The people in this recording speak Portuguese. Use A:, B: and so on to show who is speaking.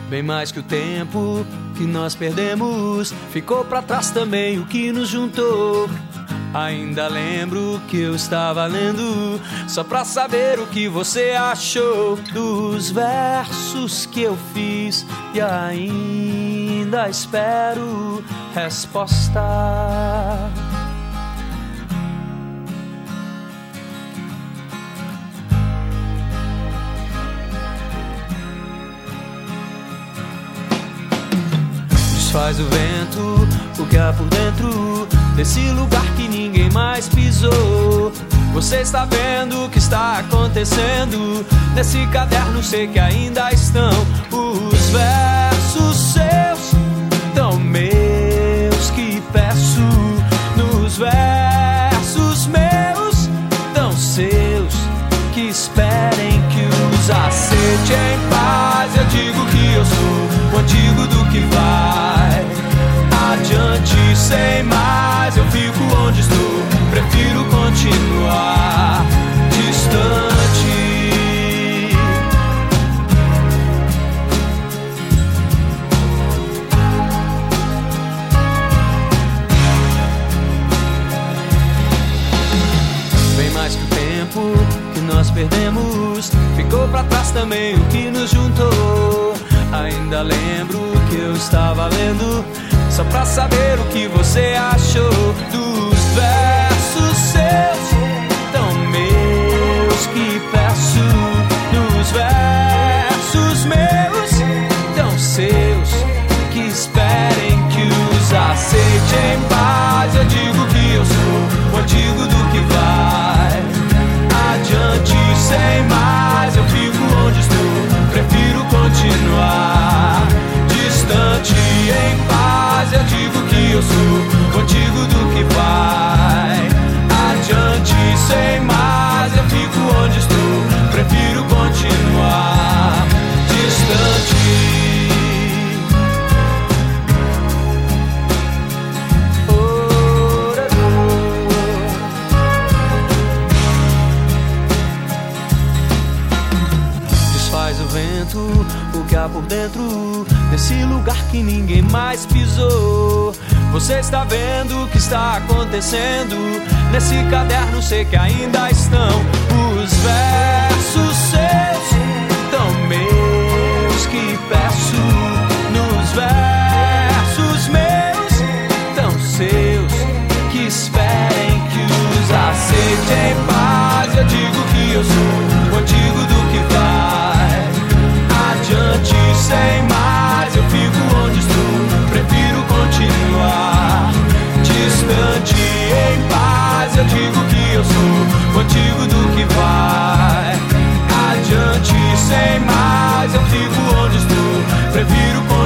A: Bem mais que o tempo que nós perdemos, ficou pra trás também o que nos juntou. Ainda lembro que eu estava lendo só pra saber o que você achou dos versos que eu fiz e ainda espero resposta. Faz o vento, o que há por dentro desse lugar que ninguém mais pisou. Você está vendo o que está acontecendo nesse caderno, sei que ainda estão os versos seus, tão meus que peço. Nos versos meus, tão seus, que esperem que os aceite em paz. Eu digo que eu sou o antigo do que vai adiante sem mais. Eu fico onde estou, prefiro continuar distante. Bem mais que o tempo que nós perdemos, ficou pra trás também o que nos juntou. Ainda lembro que eu estava lendo só pra saber o que você achou dos versos seus, tão meus que peço. Nos versos meus, tão seus, que esperem que os aceite em paz. Eu digo que eu sou o antigo do que vai adiante sem mais. Eu fico onde estou, prefiro continuar distante em paz. Eu digo que eu sou o antigo do que vai adiante sem mais. Eu fico onde estou, prefiro continuar distante. Desfaz o vento, o que há por dentro desse lugar que ninguém mais pisou. Você está vendo o que está acontecendo nesse caderno, sei que ainda estão os versos seus, tão meus que peço. Nos versos meus, tão seus, que esperem que os aceite em paz. Eu digo que eu sou o antigo do que vai adiante sem mais. Eu fico onde estou, prefiro continuar distante em paz. Eu digo que eu sou o antigo do que vai adiante sem mais. Eu fico onde estou, prefiro continuar